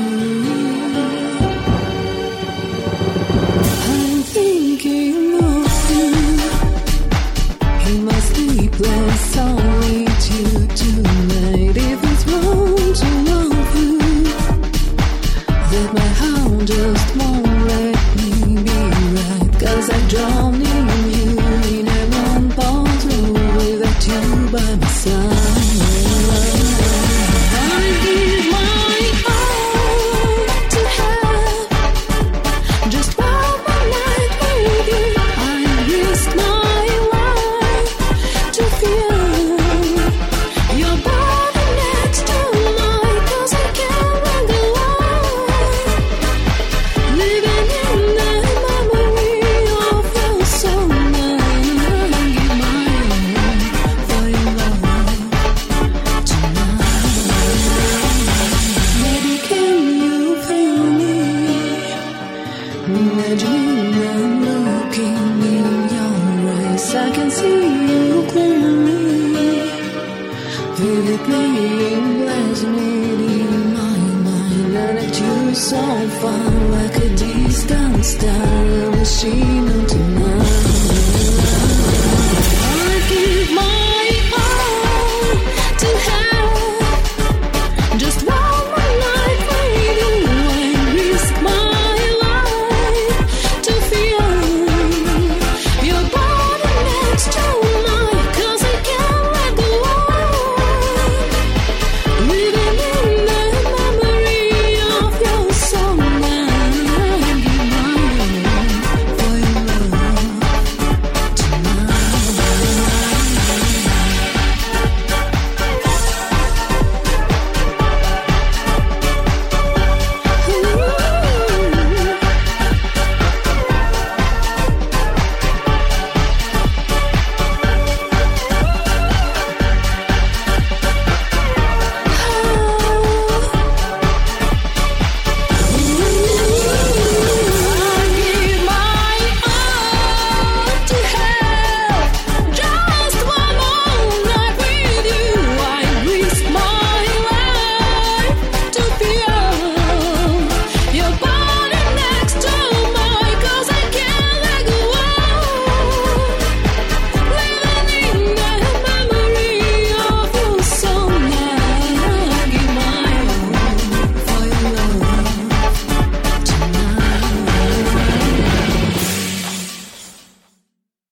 I'm thinking of you in my sleepless solitude tonight. If it's wrong to love you, that my heart just won't let me be right. 'Cause I drown in you in a one bottle without you by my side. I give my all to have just one more night with you. I risk my life to feel your body next to mine. 'Cause I can't run the line, living in the memory of your soul. I give my all for your love tonight. Baby, can you feel me? Imagine I'm looking in your eyes. I can see you clearly, vividly implanted in my mind. And that you're so far, like a distant star, a machine of tonight.